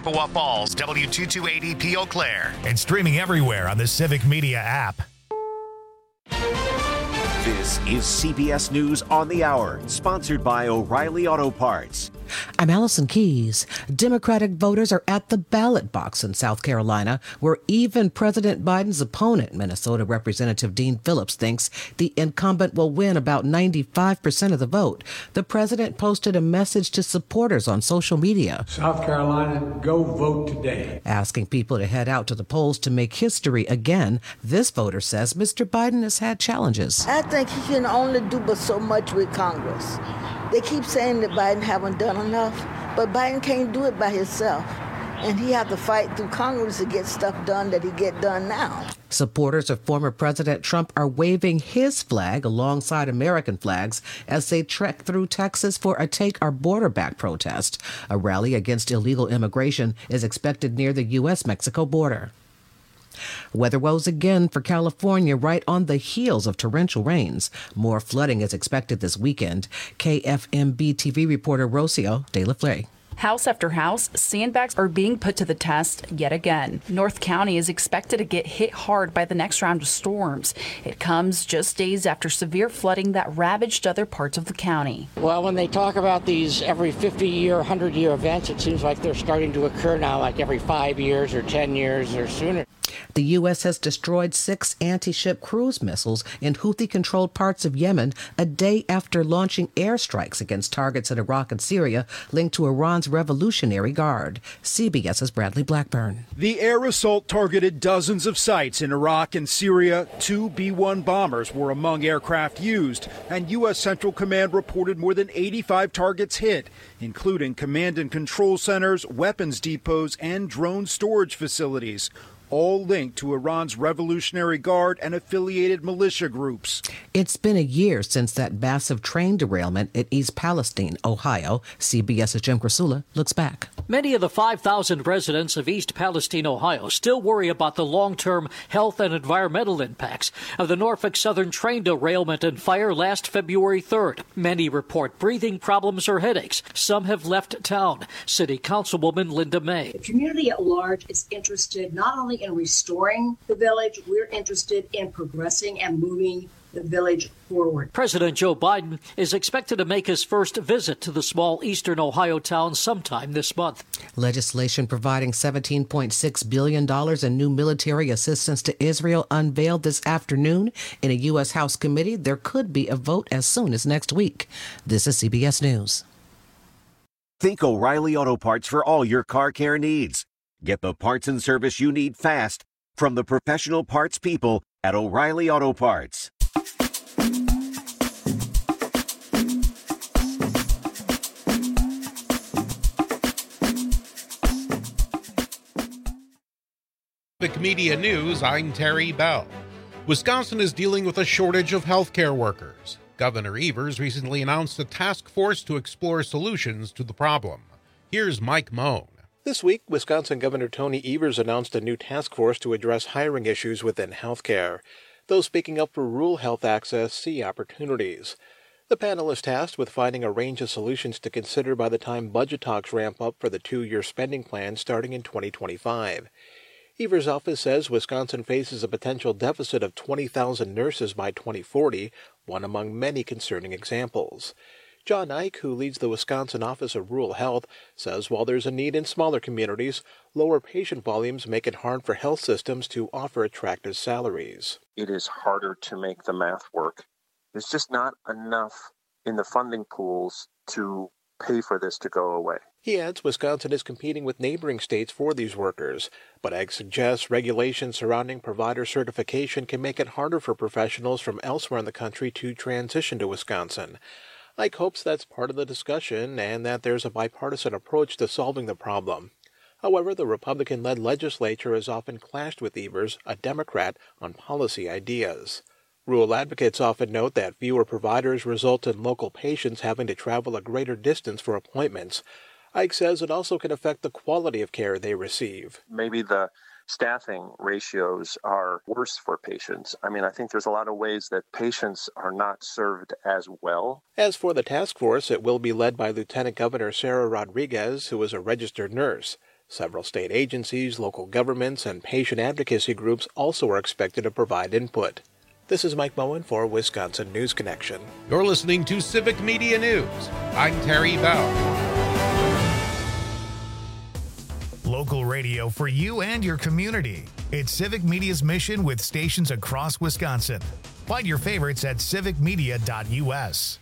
Chippewa Falls, W2280P Eau Claire. And streaming everywhere on the Civic Media app. This is CBS News on the Hour, sponsored by O'Reilly Auto Parts. I'm Allison Keyes. Democratic voters are at the ballot box in South Carolina, where even President Biden's opponent, Minnesota Representative Dean Phillips, thinks the incumbent will win about 95% of the vote. The president posted a message to supporters on social media. South Carolina, go vote today. Asking people to head out to the polls to make history again. This voter says Mr. Biden has had challenges. I think he can only do but so much with Congress. They keep saying that Biden haven't done enough, but Biden can't do it by himself. And he have to fight through Congress to get stuff done that he get done now. Supporters of former President Trump are waving his flag alongside American flags as they trek through Texas for a Take Our Border Back protest. A rally against illegal immigration is expected near the U.S.-Mexico border. Weather woes again for California right on the heels of torrential rains. More flooding is expected this weekend. KFMB TV reporter Rocio De La Flay. House after house, sandbags are being put to the test yet again. North County is expected to get hit hard by the next round of storms. It comes just days after severe flooding that ravaged other parts of the county. Well, when they talk about these every 50-year, 100-year events, it seems like they're starting to occur now, like every 5 years or 10 years or sooner. The U.S. has destroyed 6 anti-ship cruise missiles in Houthi-controlled parts of Yemen a day after launching airstrikes against targets in Iraq and Syria linked to Iran's Revolutionary Guard. CBS's Bradley Blackburn. The air assault targeted dozens of sites in Iraq and Syria. 2 B-1 bombers were among aircraft used, and U.S. Central Command reported more than 85 targets hit, including command and control centers, weapons depots, and drone storage facilities, all linked to Iran's Revolutionary Guard and affiliated militia groups. It's been a year since that massive train derailment at East Palestine, Ohio. CBS's Jim Krasula looks back. Many of the 5,000 residents of East Palestine, Ohio, still worry about the long-term health and environmental impacts of the Norfolk Southern train derailment and fire last February 3rd. Many report breathing problems or headaches. Some have left town. City Councilwoman Linda May. The community at large is interested not only in restoring the village, we're interested in progressing and moving the village forward. President Joe Biden is expected to make his first visit to the small eastern Ohio town sometime this month. Legislation providing $17.6 billion in new military assistance to Israel unveiled this afternoon in a U.S. House committee. There could be a vote as soon as next week. This is CBS News. Think O'Reilly Auto Parts for all your car care needs. Get the parts and service you need fast from the professional parts people at O'Reilly Auto Parts. Civic Media News, I'm Terry Bell. Wisconsin is dealing with a shortage of healthcare workers. Governor Evers recently announced a task force to explore solutions to the problem. Here's Mike Moan. This week, Wisconsin Governor Tony Evers announced a new task force to address hiring issues within healthcare. Those speaking up for rural health access see opportunities. The panel is tasked with finding a range of solutions to consider by the time budget talks ramp up for the 2-year spending plan starting in 2025. Evers' office says Wisconsin faces a potential deficit of 20,000 nurses by 2040, one among many concerning examples. John Ike, who leads the Wisconsin Office of Rural Health, says while there's a need in smaller communities, lower patient volumes make it hard for health systems to offer attractive salaries. It is harder to make the math work. There's just not enough in the funding pools to pay for this to go away. He adds Wisconsin is competing with neighboring states for these workers, but Ike suggests regulations surrounding provider certification can make it harder for professionals from elsewhere in the country to transition to Wisconsin. Ike hopes that's part of the discussion and that there's a bipartisan approach to solving the problem. However, the Republican-led legislature has often clashed with Evers, a Democrat, on policy ideas. Rural advocates often note that fewer providers result in local patients having to travel a greater distance for appointments. Ike says it also can affect the quality of care they receive. Maybe the staffing ratios are worse for patients. I think there's a lot of ways that patients are not served as well. As for the task force, it will be led by Lieutenant Governor Sarah Rodriguez, who is a registered nurse. Several state agencies, local governments, and patient advocacy groups also are expected to provide input. This is Mike Moen for Wisconsin News Connection. You're listening to Civic Media News. I'm Terry Bell. Local radio for you and your community. It's Civic Media's mission with stations across Wisconsin. Find your favorites at civicmedia.us.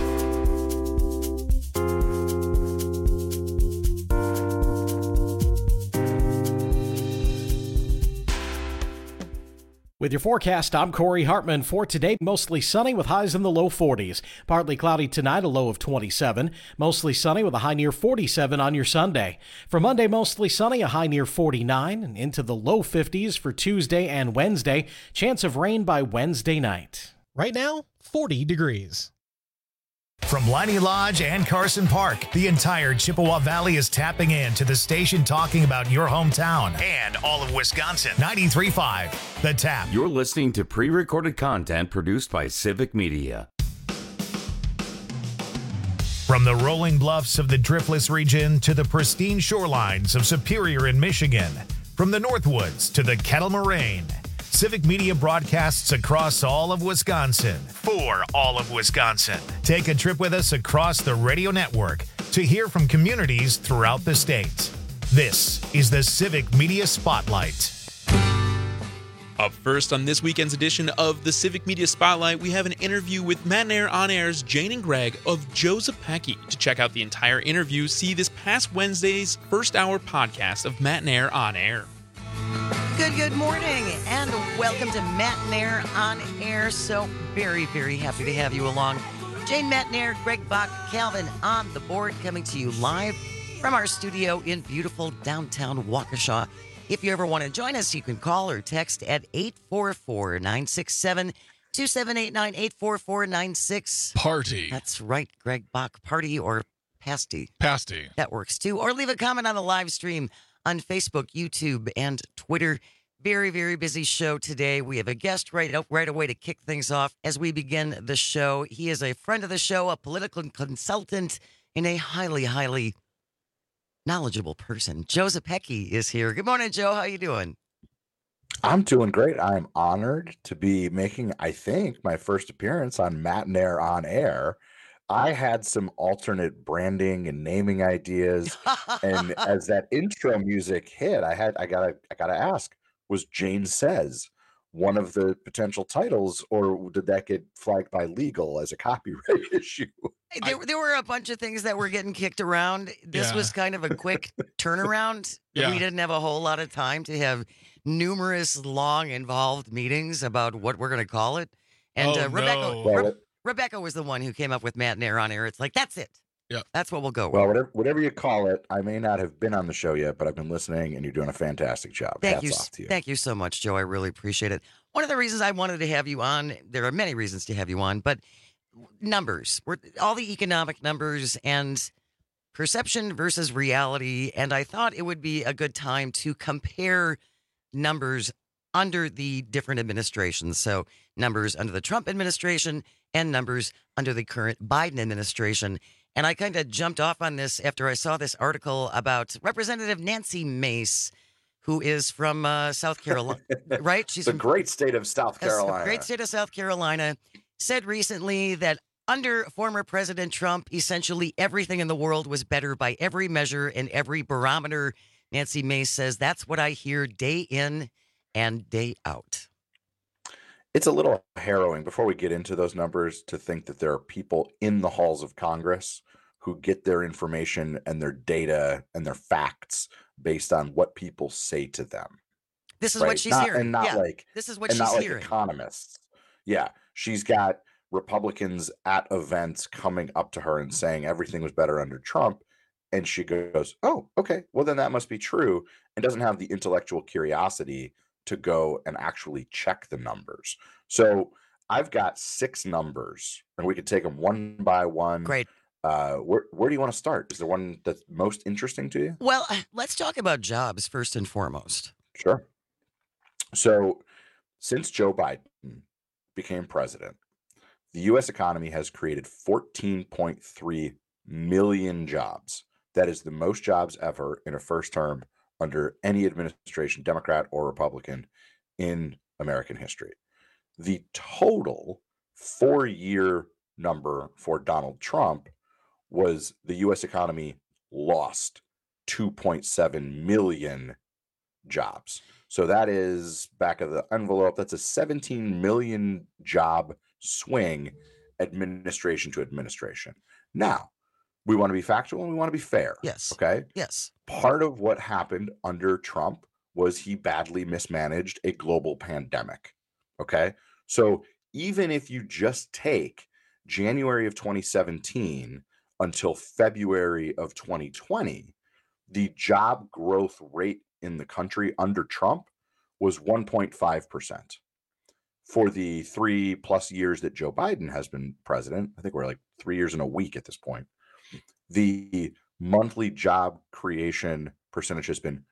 With your forecast, I'm Corey Hartman. For today, mostly sunny with highs in the low 40s. Partly cloudy tonight, a low of 27. Mostly sunny with a high near 47 on your Sunday. For Monday, mostly sunny, a high near 49, and into the low 50s for Tuesday and Wednesday. Chance of rain by Wednesday night. Right now, 40 degrees. From Liney Lodge and Carson Park, the entire Chippewa Valley is tapping in to the station talking about your hometown and all of Wisconsin. 93.5, The Tap. You're listening to pre-recorded content produced by Civic Media. From the rolling bluffs of the Driftless region to the pristine shorelines of Superior in Michigan, from the Northwoods to the Kettle Moraine, Civic Media broadcasts across all of Wisconsin for all of Wisconsin. Take a trip with us across the radio network to hear from communities throughout the state. This is the Civic Media Spotlight. Up first on this weekend's edition of the Civic Media Spotlight, we have an interview with Matt and Air On Air's Jane and Greg of Joe Zepecki. To check out the entire interview, see this past Wednesday's first hour podcast of Matt and Air On Air. Good morning, and welcome to Matt and Air On Air. So very, very happy to have you along. Jane, Matt and Air, Greg Bach, Calvin on the board, coming to you live from our studio in beautiful downtown Waukesha. If you ever want to join us, you can call or text at 844-967-2789, 844-96. Party. That's right, Greg Bach, party or pasty. Pasty. That works too. Or leave a comment on the live stream on Facebook, YouTube, and Twitter. Very, very busy show today. We have a guest right away to kick things off as we begin the show. He is a friend of the show, a political consultant, and a highly, highly knowledgeable person. Joe Zepecki is here. Good morning, Joe. How you doing? I'm doing great. I'm honored to be making, I think, my first appearance on Matt and Air On Air. I had some alternate branding and naming ideas, and as that intro music hit, I gotta ask: was Jane Says one of the potential titles, or did that get flagged by legal as a copyright issue? There were a bunch of things that were getting kicked around. This was kind of a quick turnaround. Yeah. We didn't have a whole lot of time to have numerous long involved meetings about what we're going to call it. And Rebecca was the one who came up with Matt and Air On Air. It's like, that's it. Yeah, that's what we'll go with. Well, whatever you call it, I may not have been on the show yet, but I've been listening, and you're doing a fantastic job. Hats off to you. Thank you so much, Joe. I really appreciate it. One of the reasons I wanted to have you on, there are many reasons to have you on, but numbers, all the economic numbers and perception versus reality, and I thought it would be a good time to compare numbers under the different administrations. So numbers under the Trump administration and numbers under the current Biden administration. And I kind of jumped off on this after I saw this article about Representative Nancy Mace, who is from South Carolina, right? She's the great state of South Carolina. Great state of South Carolina. Said recently that under former President Trump, essentially everything in the world was better by every measure and every barometer. Nancy Mace says, that's what I hear day in and day out. It's a little harrowing, before we get into those numbers, to think that there are people in the halls of Congress who get their information and their data and their facts based on what people say to them. This is what she's hearing. This is what she's hearing. Economists. Yeah. She's got Republicans at events coming up to her and saying everything was better under Trump. And she goes, oh, okay, well, then that must be true, and doesn't have the intellectual curiosity to go and actually check the numbers. So I've got 6 numbers, and we could take them one by one. Great. Where do you want to start? Is there one that's most interesting to you? Well, let's talk about jobs first and foremost. Sure. So since Joe Biden became president, the U.S. economy has created 14.3 million jobs. That is the most jobs ever in a first term under any administration, Democrat or Republican, in American history. The total 4-year number for Donald Trump was the U.S. economy lost 2.7 million jobs. So that is, back of the envelope, that's a 17 million job swing, administration to administration. Now, we want to be factual and we want to be fair. Yes. Okay? Yes. Part of what happened under Trump was he badly mismanaged a global pandemic. Okay? So even if you just take January of 2017 until February of 2020, the job growth rate in the country under Trump was 1.5%. For the 3+ years that Joe Biden has been president, I think we're like 3 years and a week at this point, the monthly job creation percentage has been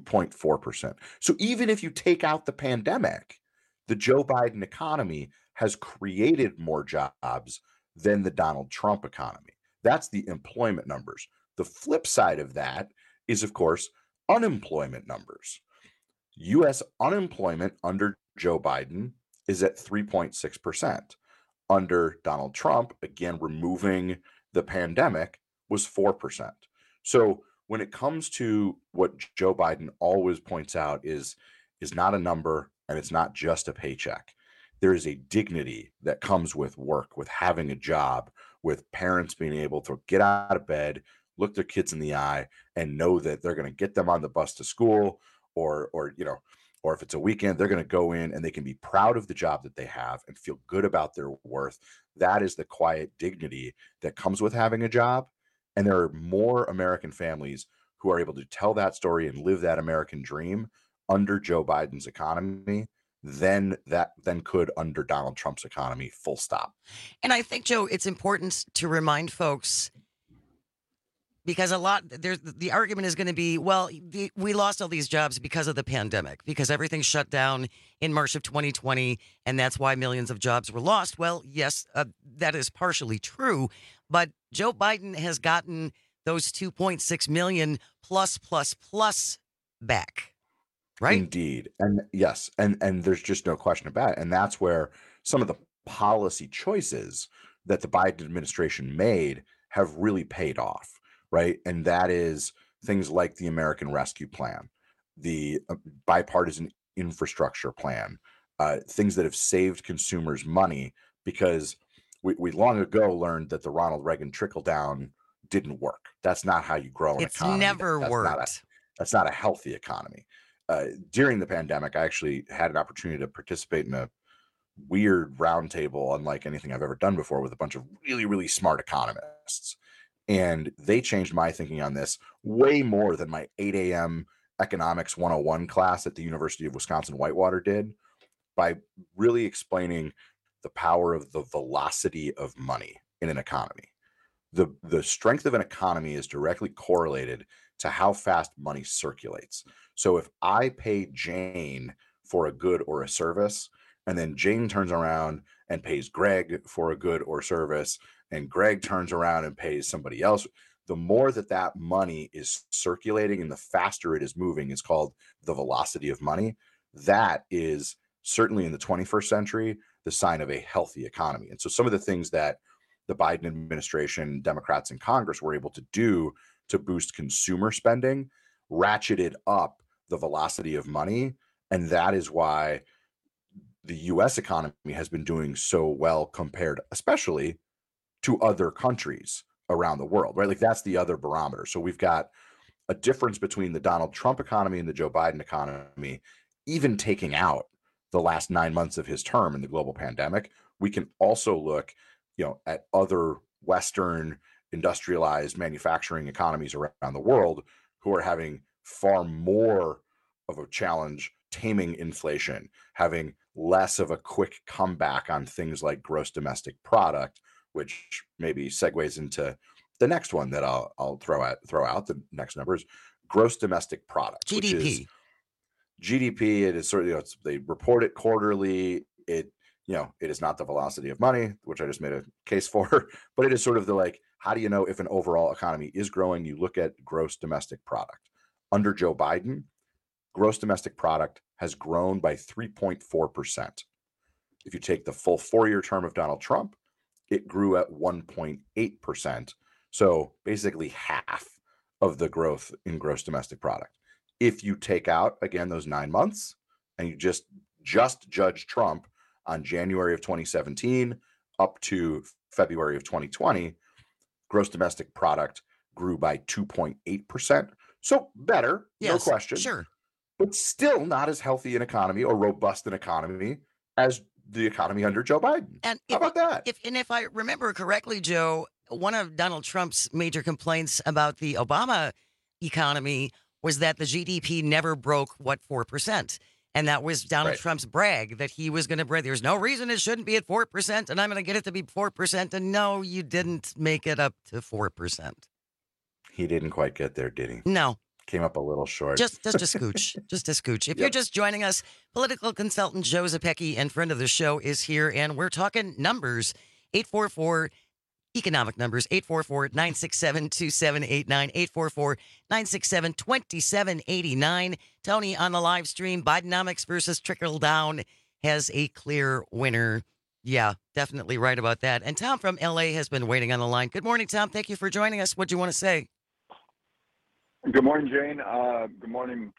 2.4%. So even if you take out the pandemic, the Joe Biden economy has created more jobs than the Donald Trump economy. That's the employment numbers. The flip side of that is, of course, unemployment numbers. U.S. unemployment under Joe Biden is at 3.6%. Under Donald Trump, again, removing the pandemic, was 4%. So when it comes to what Joe Biden always points out is not a number, and it's not just a paycheck. There is a dignity that comes with work, with having a job, with parents being able to get out of bed, look their kids in the eye, and know that they're going to get them on the bus to school, or if it's a weekend, they're going to go in and they can be proud of the job that they have and feel good about their worth. That is the quiet dignity that comes with having a job. And there are more American families who are able to tell that story and live that American dream under Joe Biden's economy than could under Donald Trump's economy, full stop. And I think, Joe, it's important to remind folks, because the argument is going to be, well, we lost all these jobs because of the pandemic, because everything shut down in March of 2020, and that's why millions of jobs were lost. Well, yes, that is partially true, but Joe Biden has gotten those 2.6 million plus back, right? Indeed. And yes, and there's just no question about it. And that's where some of the policy choices that the Biden administration made have really paid off. Right. And that is things like the American Rescue Plan, the bipartisan infrastructure plan, things that have saved consumers money, because we long ago learned that the Ronald Reagan trickle down didn't work. That's not how you grow an economy. It's never worked. That's not a healthy economy. During the pandemic, I actually had an opportunity to participate in a weird roundtable, unlike anything I've ever done before, with a bunch of really, really smart economists. And they changed my thinking on this way more than my 8 a.m. economics 101 class at the University of Wisconsin-Whitewater did, by really explaining the power of the velocity of money in an economy. The strength of an economy is directly correlated to how fast money circulates. So if I pay Jane for a good or a service, and then Jane turns around and pays Greg for a good or service, and Greg turns around and pays somebody else, the more that money is circulating and the faster it is moving is called the velocity of money. That is certainly in the 21st century the sign of a healthy economy. And so some of the things that the Biden administration, Democrats in Congress were able to do to boost consumer spending ratcheted up the velocity of money. And that is why the U.S. economy has been doing so well compared, especially to other countries around the world, right? Like that's the other barometer. So we've got a difference between the Donald Trump economy and the Joe Biden economy, even taking out the last 9 months of his term in the global pandemic. We can also look, at other Western industrialized manufacturing economies around the world who are having far more of a challenge taming inflation, having less of a quick comeback on things like gross domestic product, which maybe segues into the next one that I'll throw out. The next number is gross domestic product, GDP. Which is GDP. It is sort of, they report it quarterly. It is not the velocity of money, which I just made a case for, but it is sort of the, like, how do you know if an overall economy is growing? You look at gross domestic product. Under Joe Biden, gross domestic product has grown by 3.4%. If you take the full 4-year term of Donald Trump, it grew at 1.8%. So basically half of the growth in gross domestic product. If you take out, again, those 9 months and you just judge Trump on January of 2017 up to February of 2020, gross domestic product grew by 2.8%. So better, yes, no question. Sure. But still not as healthy an economy or robust an economy as the economy under Joe Biden. And how about that? If I remember correctly, Joe, one of Donald Trump's major complaints about the Obama economy was that the GDP never broke, 4%. And that was Donald Trump's brag, that he was going to brag. There's no reason it shouldn't be at 4%, and I'm going to get it to be 4%. And no, you didn't make it up to 4%. He didn't quite get there, did he? No. Came up a little short. Just a scooch. Just a scooch. If you're just joining us, political consultant Joe Zepecki and friend of the show is here, and we're talking numbers. 844 economic numbers, 844-967-2789, 844-967-2789. Tony on the live stream, Bidenomics versus trickle down has a clear winner. Yeah, definitely right about that. And Tom from LA has been waiting on the line. Good morning, Tom. Thank you for joining us. What do you want to say? Good morning, Jane. Good morning.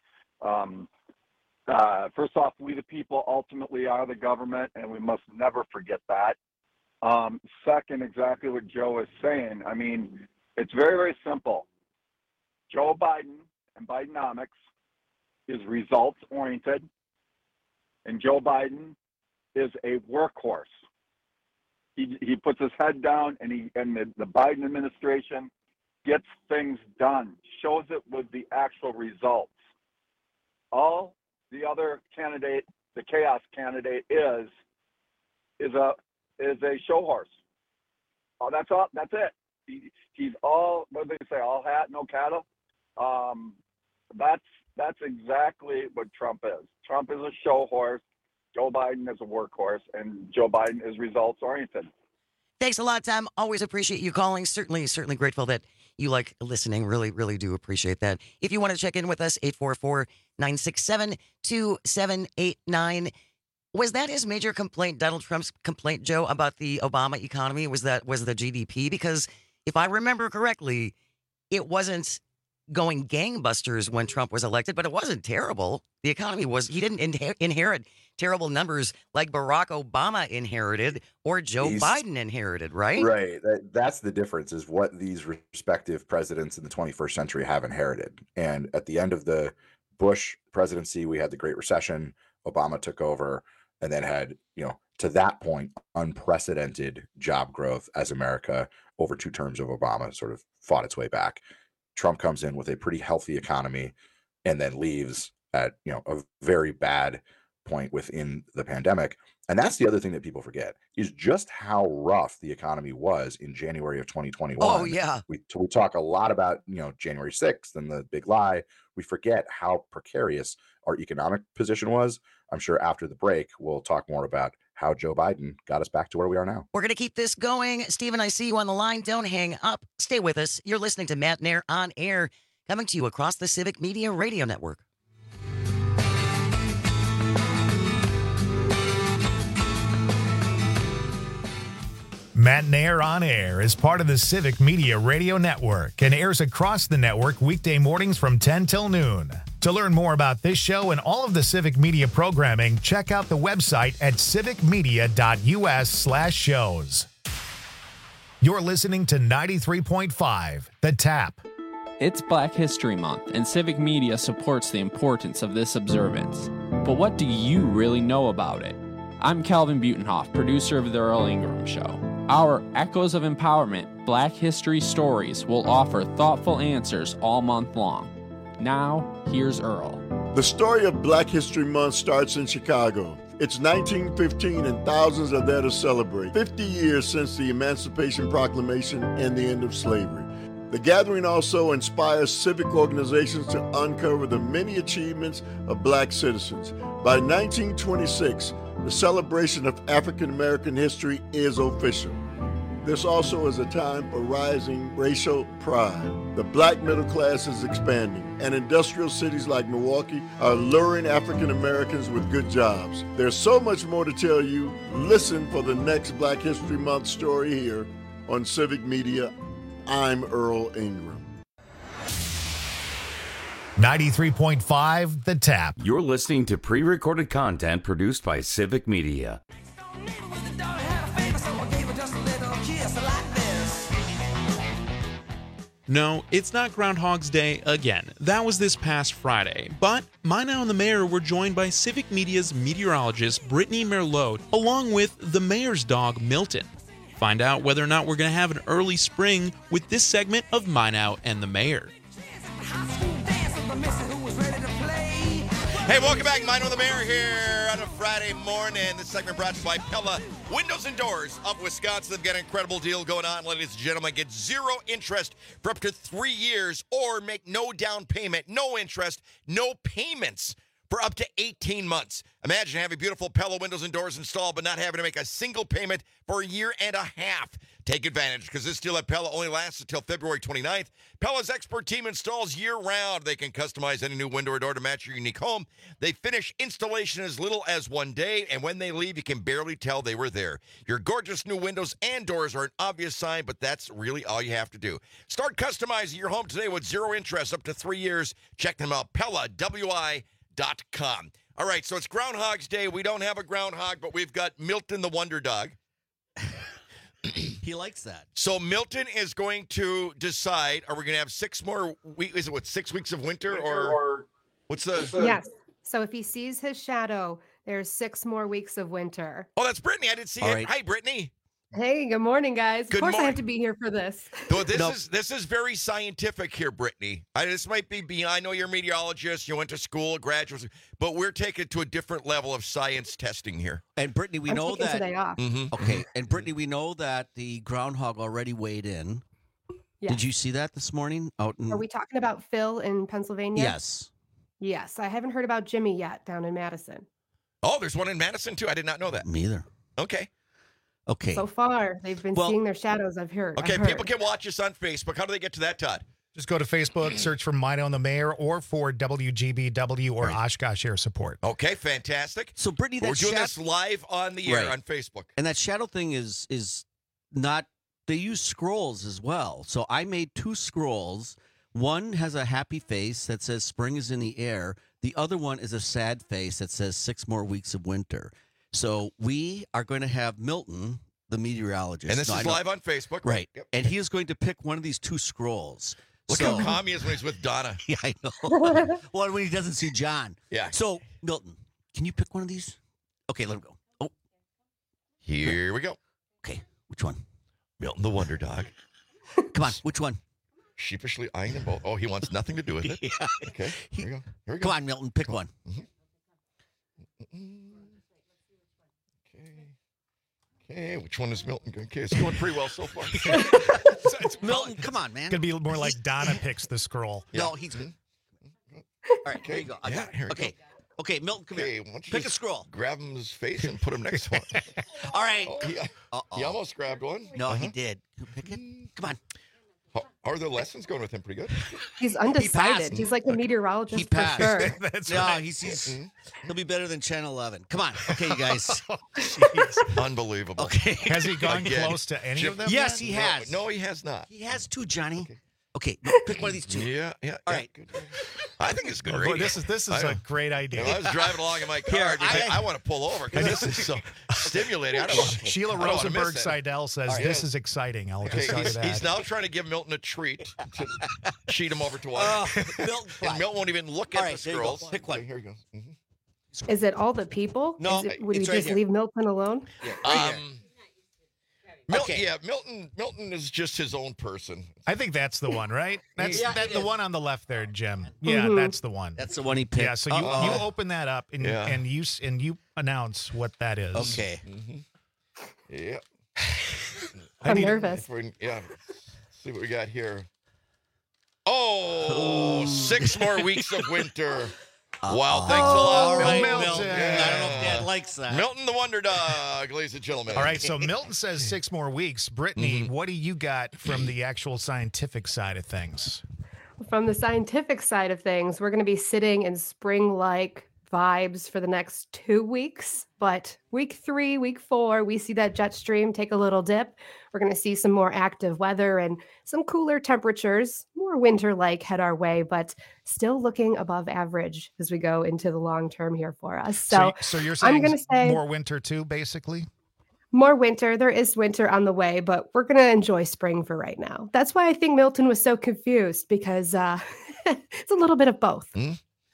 First off, we the people ultimately are the government, and we must never forget that. Second, exactly what Joe is saying. I mean, it's very, very simple. Joe Biden and Bidenomics is results-oriented, and Joe Biden is a workhorse. He puts his head down, and the Biden administration gets things done, shows it with the actual results. All the other candidate, the chaos candidate, is a show horse. Oh, that's all. That's it. He's all, what do they say? All hat, no cattle. That's exactly what Trump is. Trump is a show horse. Joe Biden is a workhorse, and Joe Biden is results oriented. Thanks a lot, Tom. Always appreciate you calling. Certainly grateful that you like listening. Really, really do appreciate that. If you want to check in with us, 844-967-2789. Was that his major complaint, Donald Trump's complaint, Joe, about the Obama economy? Was the GDP? Because if I remember correctly, it wasn't going gangbusters when Trump was elected, but it wasn't terrible. The economy was, he didn't inherit terrible numbers like Barack Obama inherited or Joe Biden inherited, right? Right. That's the difference, is what these respective presidents in the 21st century have inherited. And at the end of the Bush presidency, we had the Great Recession. Obama took over and then had, to that point, unprecedented job growth as America over 2 terms of Obama sort of fought its way back. Trump comes in with a pretty healthy economy and then leaves at, a very bad point within the pandemic. And that's the other thing that people forget, is just how rough the economy was in January of 2021. Oh, yeah. We talk a lot about, January 6th and the big lie. We forget how precarious our economic position was. I'm sure after the break, we'll talk more about how Joe Biden got us back to where we are now. We're going to keep this going. Stephen, I see you on the line. Don't hang up. Stay with us. You're listening to Matt Nair on Air, coming to you across the Civic Media Radio Network. Matt Nair on Air is part of the Civic Media Radio Network and airs across the network weekday mornings from 10 till noon. To learn more about this show and all of the Civic Media programming, check out the website at civicmedia.us/shows. You're listening to 93.5, The Tap. It's Black History Month, and Civic Media supports the importance of this observance. But what do you really know about it? I'm Calvin Butenhoff, producer of The Earl Ingram Show. Our Echoes of Empowerment Black History Stories will offer thoughtful answers all month long. Now, here's Earl. The story of Black History Month starts in Chicago. It's 1915 and thousands are there to celebrate 50 years since the Emancipation Proclamation and the end of slavery. The gathering also inspires civic organizations to uncover the many achievements of Black citizens. By 1926, the celebration of African American history is official. this also is a time for rising racial pride. The black middle class is expanding, and industrial cities like Milwaukee are luring African Americans with good jobs. There's so much more to tell you. Listen for the next Black History Month story here on Civic Media. I'm Earl Ingram. 93.5 The Tap. You're listening to pre-recorded content produced by Civic Media. No, it's not Groundhog's Day again. That was this past Friday. But Mina and the Mayor were joined by Civic Media's meteorologist Brittany Merlot, along with the mayor's dog Milton. Find out whether or not we're going to have an early spring with this segment of Mina and the Mayor. Hey, welcome back. Mine with the Mayor here on a Friday morning. This segment brought to you by Pella Windows and Doors of Wisconsin. They've got an incredible deal going on, ladies and gentlemen. Get 0 interest for up to 3 years or make no down payment, no interest, no payments for up to 18 months. Imagine having beautiful Pella windows and doors installed but not having to make a single payment for a year and a half. Take advantage because this deal at Pella only lasts until February 29th. Pella's expert team installs year-round. They can customize any new window or door to match your unique home. They finish installation as little as 1 day, and when they leave, you can barely tell they were there. Your gorgeous new windows and doors are an obvious sign, but that's really all you have to do. Start customizing your home today with 0 interest up to 3 years. Check them out, PellaWI.com. All right, so it's Groundhog's Day. We don't have a groundhog, but we've got Milton the Wonder Dog. He likes that. So Milton is going to decide, are we going to have 6 more weeks? Is it 6 weeks of winter or what's the? Yes. So if he sees his shadow, there's 6 more weeks of winter. Oh, that's Brittany. I didn't see it. Right. Hi, Brittany. Hey, good morning, guys. Good of course morning. I have to be here for this. So this is very scientific here, Brittany. This might be beyond. I know you're a meteorologist. You went to school, graduate, but we're taking it to a different level of science testing here. And Brittany, we know that. Today off. Okay, and Brittany, we know that the groundhog already weighed in. Yes. Did you see that this morning? Out in... Are we talking about Phil in Pennsylvania? Yes. Yes. I haven't heard about Jimmy yet down in Madison. Oh, there's one in Madison too. I did not know that. Me either. Okay. Okay. So far, they've been seeing their shadows, I've heard. Okay, people can watch us on Facebook. How do they get to that, Todd? Just go to Facebook, search for Mina and the Mayor or for WGBW or Oshkosh Air Support. Okay, fantastic. So, Brittany, we're doing this live on the air on Facebook. And that shadow thing is not, they use scrolls as well. So I made 2 scrolls. One has a happy face that says spring is in the air. The other one is a sad face that says 6 more weeks of winter. So we are going to have Milton, the meteorologist. And this is live on Facebook. Right. Yep. And he is going to pick one of these 2 scrolls. Look how calm he is when he's with Donna. Yeah, I know. Well, when he doesn't see John. Yeah. So, Milton, can you pick one of these? Okay, let him go. Oh. Here we go. Okay, which one? Milton the Wonder Dog. Come on, which one? Sheepishly eyeing them both. Oh, he wants nothing to do with it. Yeah. Okay, here we go. Here we go. Come on, Milton, pick one. Okay, which one is Milton? Okay, it's going pretty well so far. It's Milton, come on, man. It's going to be more like Donna picks the scroll. Yeah. No, he's good. All right, here you go. Okay. Okay, Milton, come here. Pick a scroll. Grab him his face and put him next to one. All right. He almost grabbed one. No, he did. Pick it. Come on. How are the lessons going with him? Pretty good. He's undecided. He's like a meteorologist He passed. for sure. That's right. He'll be better than Channel 11. Come on. Okay, you guys. Unbelievable. Okay. Has he gone close to any of them? Yes, yet? he has. No, he has not. He has 2, Johnny. Okay, pick one of these 2. Yeah. All right. Good. I think it's Oh, great. boy, this is a great idea. I was driving along in my car. I want to pull over because this is so stimulating. I don't want to. Sheila Rosenberg Seidel says this is exciting. I'll just tell you that. He's now trying to give Milton a treat to cheat him over to one. And Milton won't even look at the scrolls. Pick one. Okay, here he goes. Is it all the people? No, would we it's right just here. leave Milton alone? Milton is just his own person. I think that's the one, right? That's the one on the left there, Jim. Yeah, Mhm. that's the one. That's the one he picked. Yeah, so you open that up and you announce what that is. Okay. Yeah. I'm nervous. Yeah. See what we got here. Oh, 6 more weeks of winter. Wow, thanks a lot, All right, Milton. Milton. I don't know if Dad likes that. Milton the Wonder Dog, ladies and gentlemen. All right, so Milton says 6 more weeks. Brittany, what do you got from the actual scientific side of things? From the scientific side of things, we're going to be sitting in spring-like vibes for the next 2 weeks. But week 3, week 4, we see that jet stream take a little dip. We're going to see some more active weather and some cooler temperatures, more winter-like head our way, but still looking above average as we go into the long term here for us. So you're saying I'm going to say more winter too, basically? more winter. There is winter on the way, but we're going to enjoy spring for right now. That's why I think Milton was so confused, because it's a little bit of both. You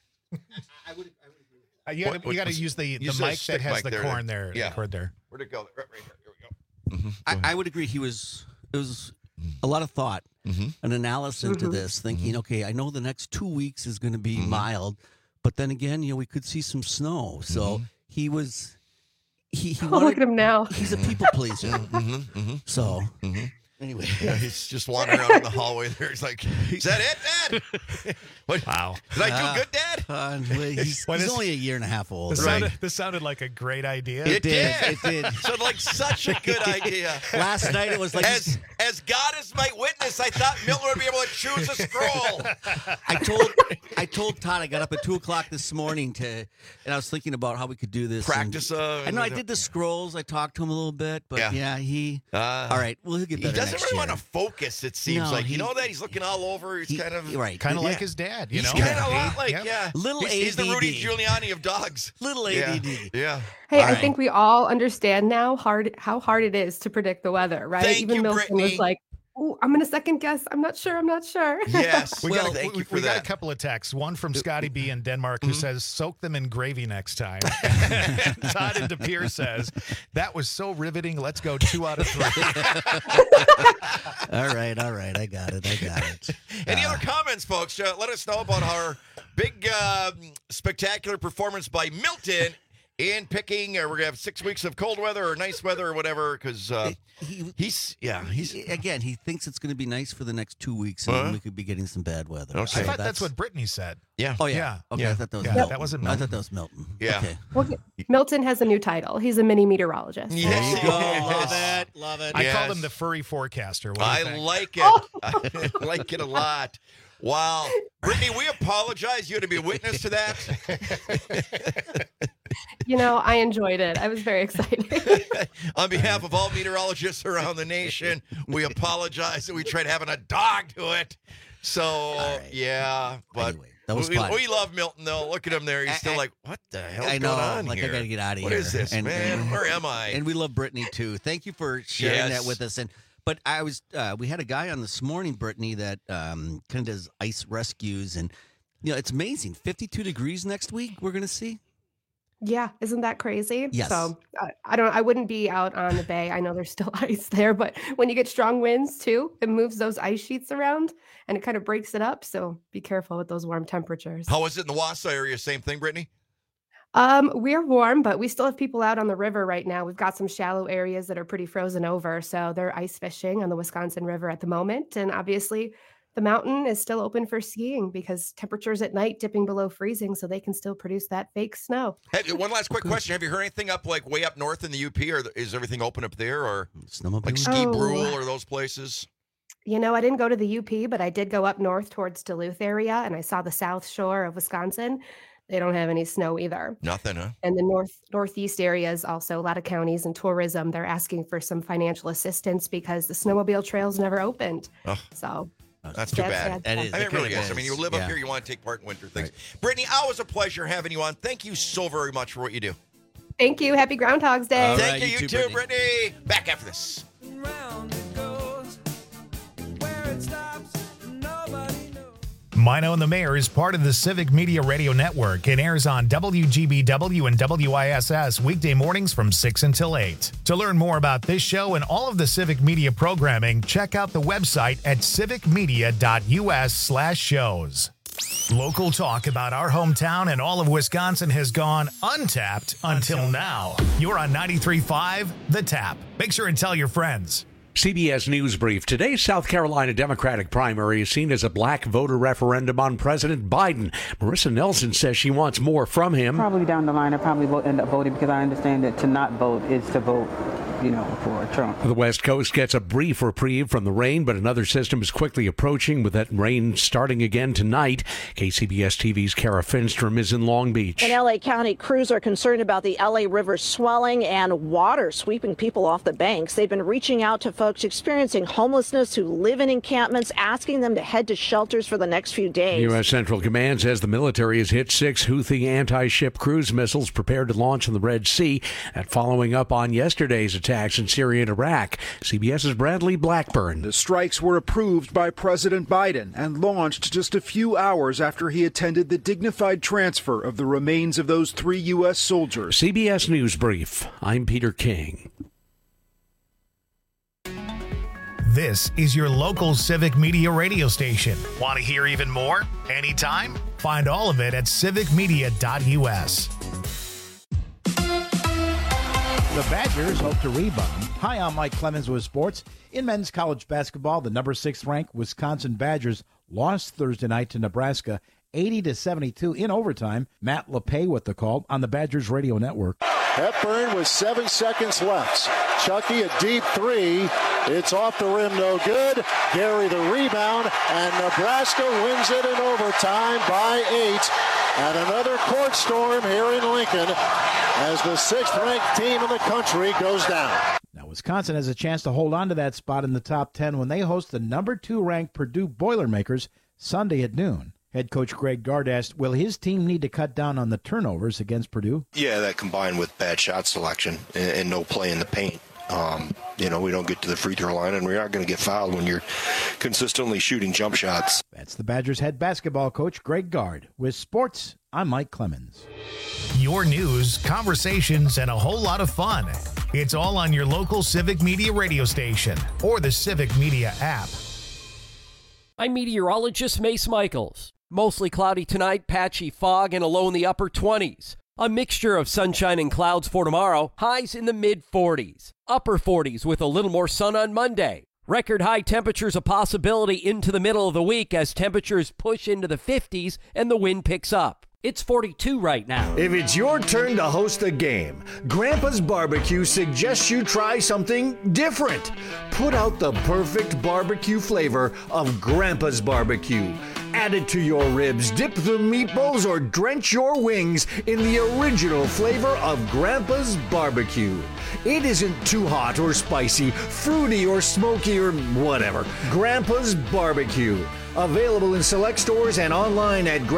got to use the mic that has the corn there. Yeah. The cord there. Where'd it go? Right here. Here we go. I would agree. It was a lot of thought, an analysis into this, thinking, okay, I know the next 2 weeks is going to be mild, but then again, we could see some snow. So he was, he Oh, look at him now. He's a people pleaser. So anyway, he's just wandering around in the hallway there. He's like, is that it, Dad? Wow. Did I do good, Dad? He's only a year and a half old. This sounded like a great idea. It did. It did. Sounded like such a good idea. Last night it was like as God is my witness, I thought Milton would be able to choose a scroll. I told Todd I got up at 2:00 this morning and I was thinking about how we could do this. Practice. I know I did the scrolls. I talked to him a little bit, but he. All right, well he'll get better. He doesn't next really year. want to focus. It seems like that he's looking all over. He's kind of kind of like his dad. He's kind of a lot like little ADD. He's the Rudy Giuliani of dogs. Little ADD. Yeah. Hey, I think we all understand now how hard it is to predict the weather, right? Thank Even you, Milton Brittany. was like, "Ooh, I'm going to second guess. I'm not sure. Yes. We got a that. couple of texts. One from Scotty B in Denmark who says, soak them in gravy next time. Todd in De Pere says, that was so riveting. Let's go 2 out of 3. All right. I got it. Any other comments, folks? Let us know about our big, spectacular performance by Milton in picking. We're going to have 6 weeks of cold weather or nice weather or whatever, because he thinks it's going to be nice for the next 2 weeks, and then we could be getting some bad weather. I thought that's what Brittany said. Yeah. Oh, yeah. Okay, Yeah. I thought that was Yeah, Milton. that wasn't I Milton. thought that was Milton. Yeah. Okay. Well, Milton has a new title. He's a mini meteorologist. Yes. There you go. Love it. I called him the furry forecaster. What do you I think? like it. I like it a lot. Wow. Brittany, we apologize. You had to be a witness to that. I enjoyed it. I was very excited. On behalf of all meteorologists around the nation, we apologize that we tried having a dog to it. So, yeah. But Anyway, that was fun. we love Milton, though. Look at him there. He's still like, what the hell's I know. going on Like, here? I got to get out of here. What is this, man? Where am I? And we love Brittany, too. Thank you for sharing Yes. that with us. But I was, we had a guy on this morning, Brittany, that kind of does ice rescues, and it's amazing. 52 degrees next week. We're going to see. Yeah, isn't that crazy? Yes. So I wouldn't be out on the bay. I know there's still ice there, but when you get strong winds too, it moves those ice sheets around and it kind of breaks it up. So be careful with those warm temperatures. How is it in the Wausau area? Same thing, Brittany? We're warm, but we still have people out on the river right now. We've got some shallow areas that are pretty frozen over. So they're ice fishing on the Wisconsin River at the moment. And obviously the mountain is still open for skiing because temperatures at night dipping below freezing, so they can still produce that fake snow. Hey, one last quick question. Have you heard anything up way up north in the UP, or is everything open up there, or like Ski Brule or those places? I didn't go to the UP, but I did go up north towards Duluth area, and I saw the south shore of Wisconsin. They don't have any snow either. Nothing, huh? And the northeast areas, also a lot of counties and tourism, they're asking for some financial assistance because the snowmobile trails never opened. Oh. So that's too bad. That is. I mean, it really is. I mean, you live up Yeah. here, you want to take part in winter things. Brittany, always a pleasure having you on. Thank you so very much for what you do. thank you. Happy Groundhog's Day. All Thank right, you, you too, too, Brittany. Back after this. Mino and the Mayor is part of the Civic Media Radio Network and airs on WGBW and WISS weekday mornings from 6 until 8. To learn more about this show and all of the Civic Media programming, check out the website at civicmedia.us/shows. Local talk about our hometown and all of Wisconsin has gone untapped until now. You're on 93.5 The Tap. Make sure and tell your friends. CBS News Brief. Today's South Carolina Democratic primary is seen as a black voter referendum on President Biden. Marissa Nelson says she wants more from him. Probably down the line, I probably will end up voting because I understand that to not vote is to vote, for Trump. The West Coast gets a brief reprieve from the rain, but another system is quickly approaching, with that rain starting again tonight. KCBS TV's Kara Finstrom is in Long Beach. In L.A. County, crews are concerned about the L.A. River swelling and water sweeping people off the banks. They've been reaching out to folks experiencing homelessness who live in encampments, asking them to head to shelters for the next few days. U.S. Central Command says the military has hit 6 Houthi anti-ship cruise missiles prepared to launch in the Red Sea, that following up on yesterday's attacks in Syria and Iraq. CBS's Bradley Blackburn. The strikes were approved by President Biden and launched just a few hours after he attended the dignified transfer of the remains of those 3 U.S. soldiers. CBS News Brief. I'm Peter King. This is your local Civic Media radio station. Want to hear even more? Anytime? Find all of it at civicmedia.us. The Badgers hope to rebound. Hi, I'm Mike Clemens with sports. In men's college basketball, the number 6th ranked Wisconsin Badgers lost Thursday night to Nebraska 80-72 in overtime. Matt LePay with the call on the Badgers radio network. Hepburn with 7 seconds left. Chucky a deep 3. It's off the rim, no good. Gary the rebound, and Nebraska wins it in overtime by 8. And another court storm here in Lincoln as the 6th-ranked team in the country goes down. Now, Wisconsin has a chance to hold on to that spot in the top 10 when they host the number 2-ranked Purdue Boilermakers Sunday at noon. Head coach Greg Gard asked, will his team need to cut down on the turnovers against Purdue? Yeah, that combined with bad shot selection and no play in the paint. We don't get to the free throw line, and we aren't going to get fouled when you're consistently shooting jump shots. That's the Badgers head basketball coach Greg Gard. With sports, I'm Mike Clemens. Your news, conversations, and a whole lot of fun. It's all on your local Civic Media radio station or the Civic Media app. I'm meteorologist Mace Michaels. Mostly cloudy tonight, patchy fog, and a low in the upper 20s. A mixture of sunshine and clouds for tomorrow, highs in the mid-40s. Upper 40s with a little more sun on Monday. Record high temperatures a possibility into the middle of the week as temperatures push into the 50s and the wind picks up. It's 42 right now. If it's your turn to host a game, Grandpa's Barbecue suggests you try something different. Put out the perfect barbecue flavor of Grandpa's Barbecue. Add it to your ribs, dip the meatballs, or drench your wings in the original flavor of Grandpa's Barbecue. It isn't too hot or spicy, fruity or smoky or whatever. Grandpa's Barbecue. Available in select stores and online at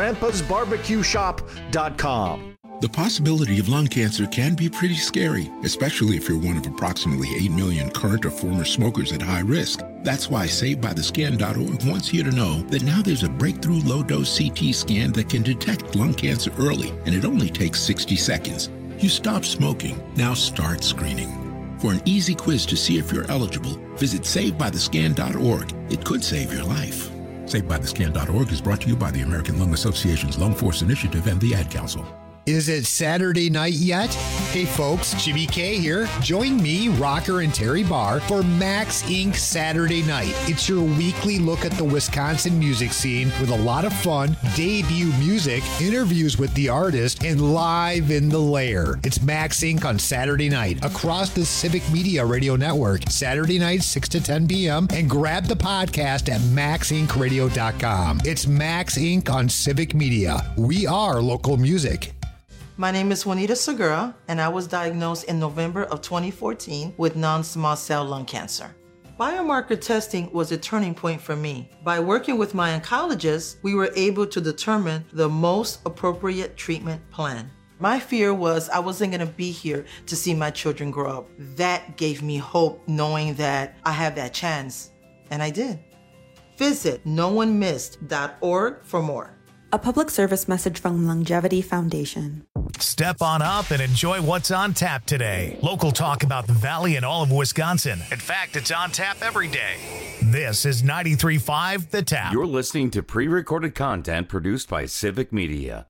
grandpasbarbecueshop.com. The possibility of lung cancer can be pretty scary, especially if you're one of approximately 8 million current or former smokers at high risk. That's why SaveByTheScan.org wants you to know that now there's a breakthrough low-dose CT scan that can detect lung cancer early, and it only takes 60 seconds. You stop smoking, now start screening. For an easy quiz to see if you're eligible, visit SaveByTheScan.org. It could save your life. SaveByTheScan.org is brought to you by the American Lung Association's Lung Force Initiative and the Ad Council. Is it Saturday night yet? Hey folks, Jimmy K here. Join me, Rocker, and Terry Barr for Max Inc. Saturday Night. It's your weekly look at the Wisconsin music scene with a lot of fun, debut music, interviews with the artist, and live in the lair. It's Max Inc. on Saturday night across the Civic Media Radio Network. Saturday night, 6 to 10 p.m. And grab the podcast at maxincradio.com. It's Max Inc. on Civic Media. We are local music. My name is Juanita Segura, and I was diagnosed in November of 2014 with non-small cell lung cancer. Biomarker testing was a turning point for me. By working with my oncologist, we were able to determine the most appropriate treatment plan. My fear was I wasn't going to be here to see my children grow up. That gave me hope, knowing that I have that chance, and I did. Visit NoOneMissed.org for more. A public service message from Longevity Foundation. Step on up and enjoy what's on tap today. Local talk about the Valley and all of Wisconsin. In fact, it's on tap every day. This is 93.5 The Tap. You're listening to pre-recorded content produced by Civic Media.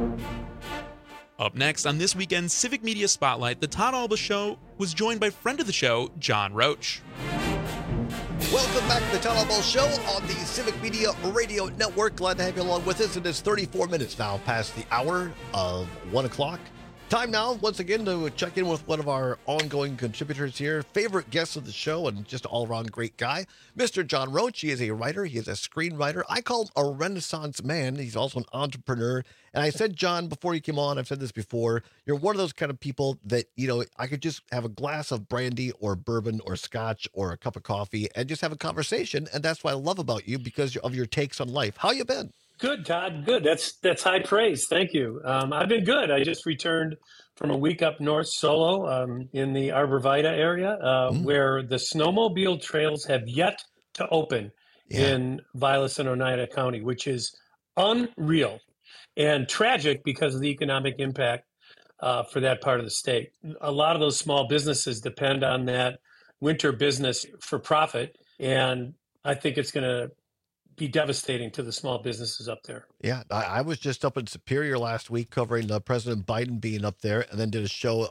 Up next on this weekend's Civic Media Spotlight, the Todd Alba Show was joined by friend of the show, John Roach. Welcome back to the Town Hall Ball Show on the Civic Media Radio Network. Glad to have you along with us. It is 34 minutes now past the hour of 1 o'clock. Time now, once again, to check in with one of our ongoing contributors here, favorite guest of the show, and just all-around great guy, Mr. John Roach. He is a writer. He is a screenwriter. I call him a Renaissance man. He's also an entrepreneur. And I said, John, before you came on, I've said this before, you're one of those kind of people that, you know, I could just have a glass of brandy or bourbon or scotch or a cup of coffee and just have a conversation. And that's what I love about you, because of your takes on life. How you been? Good, Todd. Good. That's high praise. Thank you. I've been good. I just returned from a week up north solo in the Arbor Vitae area, where the snowmobile trails have yet to open in Vilas and Oneida County, which is unreal and tragic because of the economic impact for that part of the state. A lot of those small businesses depend on that winter business for profit, and I think it's going to be devastating to the small businesses up there. Yeah, I was just up in Superior last week covering President Biden being up there, and then did a show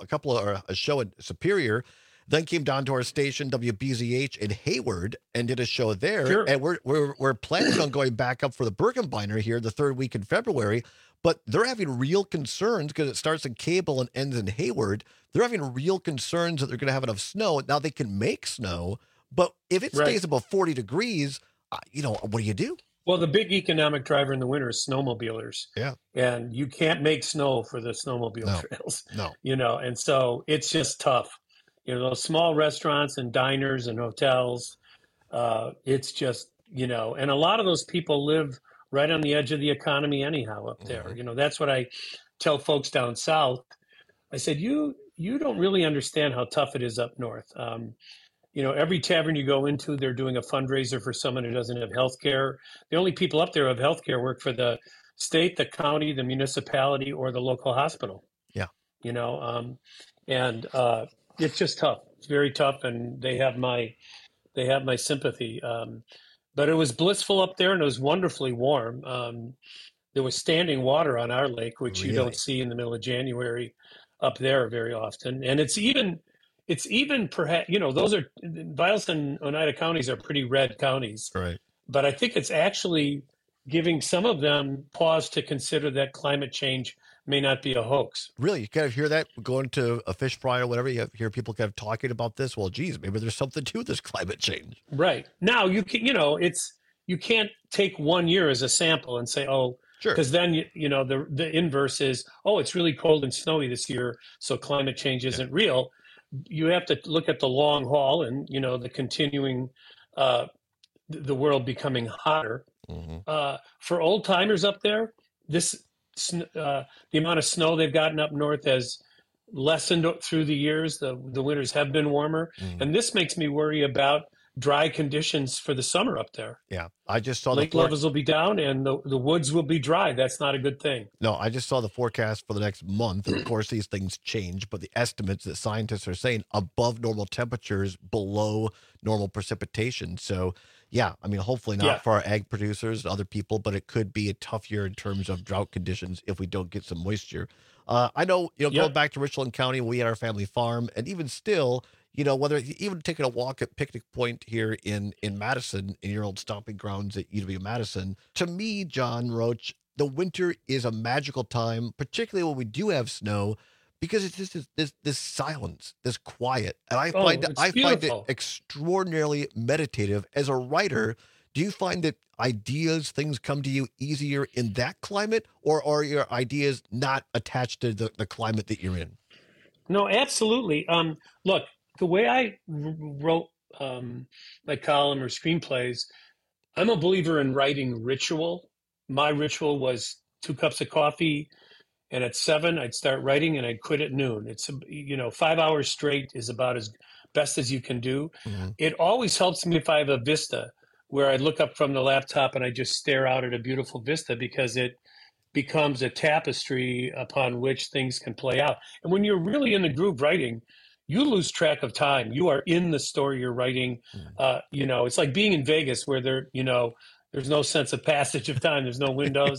in Superior, then came down to our station WBZH in Hayward and did a show there. Sure. And we're planning on going back up for the Birkenbeiner here the third week in February, but they're having real concerns because it starts in Cable and ends in Hayward. They're having real concerns that they're going to have enough snow. Now they can make snow, but if it stays above 40 degrees, you know, what do you do? Well, the big economic driver in the winter is snowmobilers. Yeah. And you can't make snow for the snowmobile trails. No. You know, and so it's just tough. You know, those small restaurants and diners and hotels, it's just, you know, and a lot of those people live right on the edge of the economy anyhow up there. You know, that's what I tell folks down south. I said, you don't really understand how tough it is up north. You know, every tavern you go into, they're doing a fundraiser for someone who doesn't have health care. The only people up there who have health care work for the state, the county, the municipality, or the local hospital. Yeah. You know, and it's just tough. It's very tough, and they have my sympathy. But it was blissful up there, and it was wonderfully warm. There was standing water on our lake, which you don't see in the middle of January up there very often. And it's even perhaps, you know, those are Vilas and Oneida counties are pretty red counties. Right. But I think it's actually giving some of them pause to consider that climate change may not be a hoax. Really? You kind of hear that going to a fish fry or whatever, you hear people kind of talking about this. Well, geez, maybe there's something to this climate change. Right. Now you can't take 1 year as a sample and say, oh, sure. Because then, you know, the inverse is, oh, it's really cold and snowy this year, so climate change isn't real. You have to look at the long haul and, you know, the continuing, the world becoming hotter. For old timers up there, the amount of snow they've gotten up north has lessened through the years. The winters have been warmer. And this makes me worry about dry conditions for the summer up there. Yeah. I just saw lake levels will be down and the woods will be dry. That's not a good thing. No, I just saw the forecast for the next month. And of course, these things change, but the estimates that scientists are saying above normal temperatures, below normal precipitation. So, yeah, I mean, hopefully not for our ag producers and other people, but it could be a tough year in terms of drought conditions if we don't get some moisture. I know, you know, going back to Richland County, we had our family farm, and even still, you know, whether even taking a walk at Picnic Point here in Madison, in your old stomping grounds at UW-Madison, to me, John Roach, the winter is a magical time, particularly when we do have snow, because it's just this silence, this quiet. And I find it extraordinarily meditative. As a writer, do you find that ideas, things come to you easier in that climate, or are your ideas not attached to the climate that you're in? No, absolutely. Look, the way I wrote my column or screenplays, I'm a believer in writing ritual. My ritual was 2 cups of coffee, and at 7 I'd start writing, and I'd quit at noon. It's 5 hours straight is about as best as you can do. It always helps me if I have a vista where I look up from the laptop and I just stare out at a beautiful vista, because it becomes a tapestry upon which things can play out. And when you're really in the groove writing, you lose track of time. You are in the story you're writing. It's like being in Vegas where there's no sense of passage of time. There's no windows.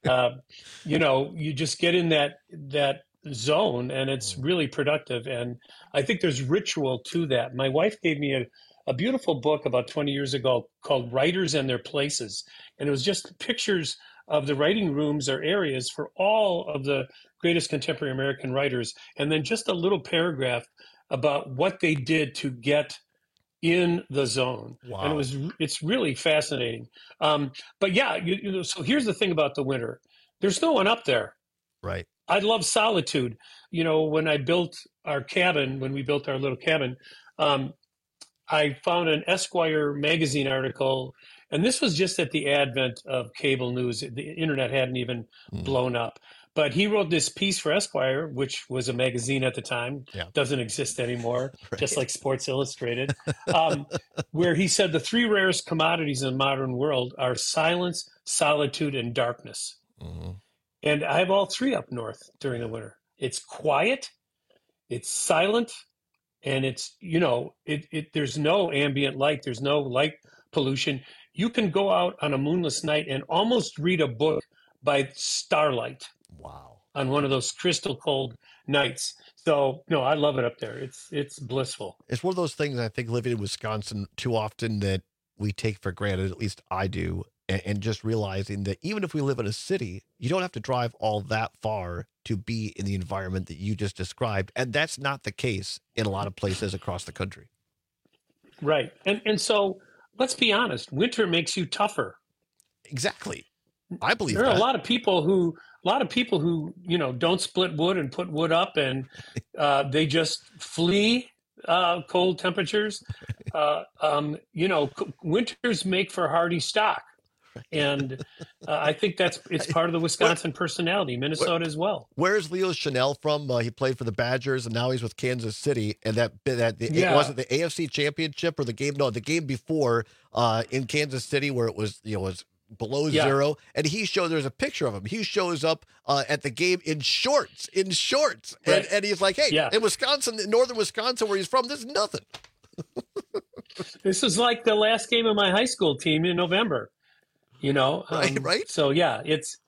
You just get in that zone, and it's really productive. And I think there's ritual to that. My wife gave me a a beautiful book about 20 years ago called Writers and Their Places. And it was just pictures of the writing rooms or areas for all of the greatest contemporary American writers. And then just a little paragraph about what they did to get in the zone. Wow. And it's really fascinating. But yeah, so here's the thing about the winter. There's no one up there. Right. I love solitude. When I built our cabin, when we built our little cabin, I found an Esquire magazine article, and this was just at the advent of cable news. The internet hadn't even blown up. But he wrote this piece for Esquire, which was a magazine at the time, doesn't exist anymore, just like Sports Illustrated, where he said the three rarest commodities in the modern world are silence, solitude, and darkness. Mm-hmm. And I have all three up north during the winter. It's quiet, it's silent, and it's, there's no ambient light, there's no light pollution. You can go out on a moonless night and almost read a book by starlight. Wow. On one of those crystal cold nights. So, no, I love it up there. It's blissful. It's one of those things, I think, living in Wisconsin too often that we take for granted, at least I do, and just realizing that even if we live in a city, you don't have to drive all that far to be in the environment that you just described. And that's not the case in a lot of places across the country. Right. And so let's be honest, winter makes you tougher. Exactly. I believe there are that. a lot of people who don't split wood and put wood up, and they just flee cold temperatures. Winters make for hardy stock. And I think it's part of the Wisconsin personality, Minnesota as well. Where's Leo Chanel from? He played for the Badgers, and now he's with Kansas City. And it wasn't the AFC Championship or the game? No, the game before in Kansas City where it was was below zero. And there's a picture of him. He shows up at the game in shorts. Right. And he's like, hey, in Wisconsin, in northern Wisconsin, where he's from, there's nothing. This is like the last game of my high school team in November. Right. So yeah,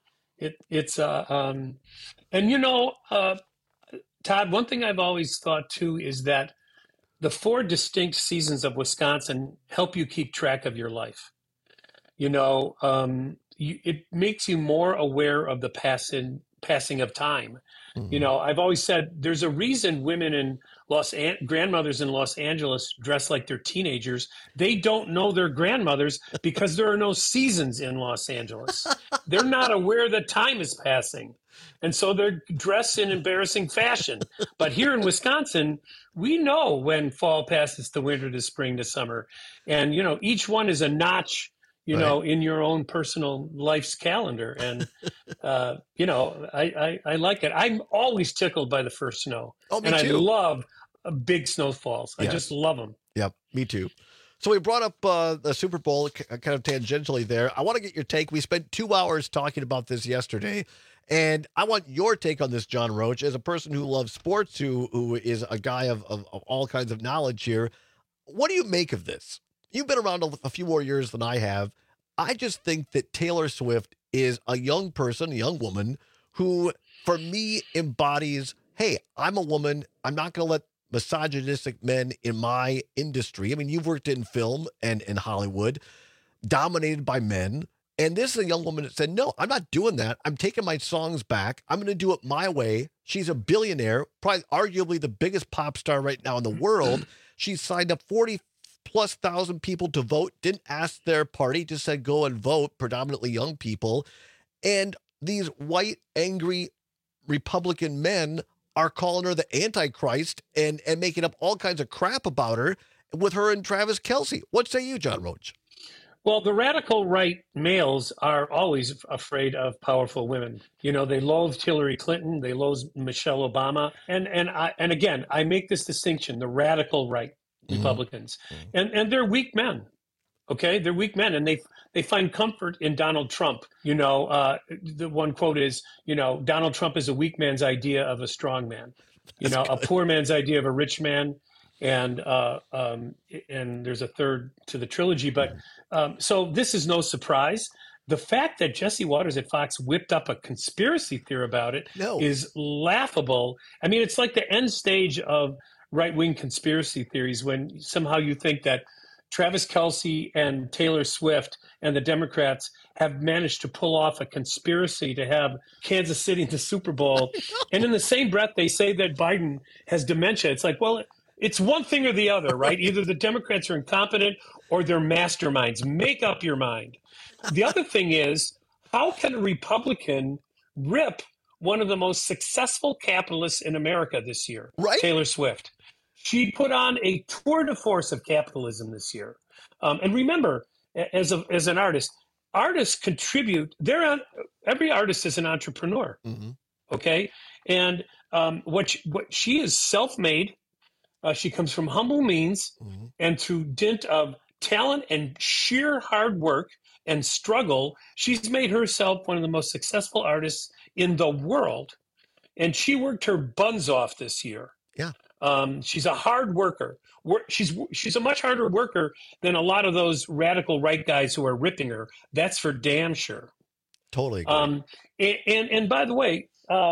Todd, one thing I've always thought too is that the 4 distinct seasons of Wisconsin help you keep track of your life. It makes you more aware of the passing of time. Mm-hmm. I've always said there's a reason women in grandmothers in Los Angeles dress like they're teenagers. They don't know their grandmothers because there are no seasons in Los Angeles. They're not aware that time is passing. And so they're dressed in embarrassing fashion. But here in Wisconsin, we know when fall passes to winter to spring to summer. And, each one is a notch, in your own personal life's calendar. And, I like it. I'm always tickled by the first snow. Oh, me and too. I love big snowfalls. I just love them. Yep, me too. So we brought up the Super Bowl kind of tangentially there. I want to get your take. We spent 2 hours talking about this yesterday, and I want your take on this, John Roach, as a person who loves sports, who is a guy of all kinds of knowledge here. What do you make of this? You've been around a few more years than I have. I just think that Taylor Swift is a young person, a young woman, who, for me, embodies, hey, I'm a woman. I'm not going to let misogynistic men in my industry. I mean, you've worked in film and in Hollywood, dominated by men. And this is a young woman that said, no, I'm not doing that. I'm taking my songs back. I'm going to do it my way. She's a billionaire, probably arguably the biggest pop star right now in the world. She signed up 40,000+ people to vote, didn't ask their party, just said go and vote, predominantly young people. And these white, angry Republican men are calling her the Antichrist and making up all kinds of crap about her with her and Travis Kelce. What say you, John Roach? Well, the radical right males are always afraid of powerful women. They loathed Hillary Clinton, they loathed Michelle Obama, and again, I make this distinction: the radical right Republicans, and they're weak men. Okay, they're weak men, and they find comfort in Donald Trump. The one quote is, Donald Trump is a weak man's idea of a strong man. A poor man's idea of a rich man, and there's a third to the trilogy. But so this is no surprise. The fact that Jesse Waters at Fox whipped up a conspiracy theory about it is laughable. I mean, it's like the end stage of right-wing conspiracy theories when somehow you think that Travis Kelce and Taylor Swift and the Democrats have managed to pull off a conspiracy to have Kansas City in the Super Bowl. And in the same breath, they say that Biden has dementia. It's like, well, it's one thing or the other, right? Either the Democrats are incompetent or they're masterminds. Make up your mind. The other thing is, how can a Republican rip one of the most successful capitalists in America this year, right? Taylor Swift? She put on a tour de force of capitalism this year. And remember, as an artist, artists contribute. Every artist is an entrepreneur, okay? And what she is self-made. She comes from humble means, and through dint of talent and sheer hard work and struggle, she's made herself one of the most successful artists in the world. And she worked her buns off this year. Yeah. She's a hard worker. She's a much harder worker than a lot of those radical right guys who are ripping her. That's for damn sure. Totally agree. And by the way,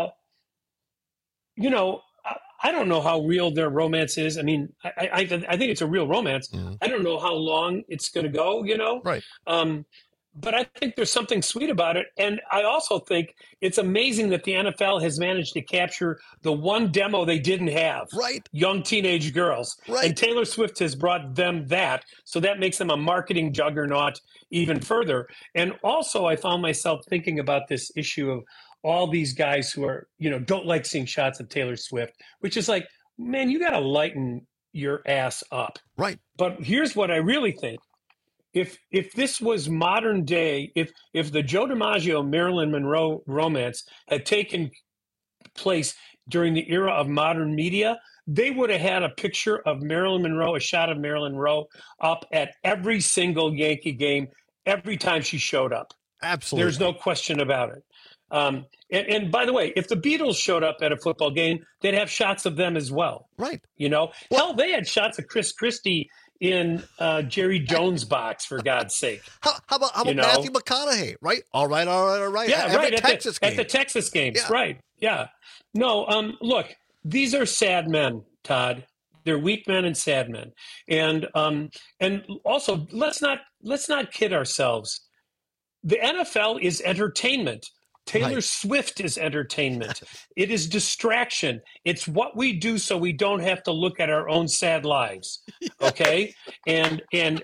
I don't know how real their romance is. I mean, I think it's a real romance. I don't know how long it's going to go, Right. But I think there's something sweet about it. And I also think it's amazing that the NFL has managed to capture the one demo they didn't have. Right. Young teenage girls. Right. And Taylor Swift has brought them that. So that makes them a marketing juggernaut even further. And also I found myself thinking about this issue of all these guys who are, don't like seeing shots of Taylor Swift, which is like, man, you got to lighten your ass up. Right. But here's what I really think. If this was modern day, if the Joe DiMaggio Marilyn Monroe romance had taken place during the era of modern media, they would have had a picture of Marilyn Monroe, a shot of Marilyn Monroe up at every single Yankee game, every time she showed up. Absolutely. There's no question about it. And by the way, if the Beatles showed up at a football game, they'd have shots of them as well. Right. Hell, they had shots of Chris Christie in Jerry Jones' box, for God's sake. How about Matthew McConaughey, right? All right. Yeah, right. At the Texas games, yeah. Right. Yeah. No, look, these are sad men, Todd. They're weak men and sad men. And also, let's not kid ourselves. The NFL is entertainment. Taylor Swift is entertainment. It is distraction. It's what we do so we don't have to look at our own sad lives. Okay? And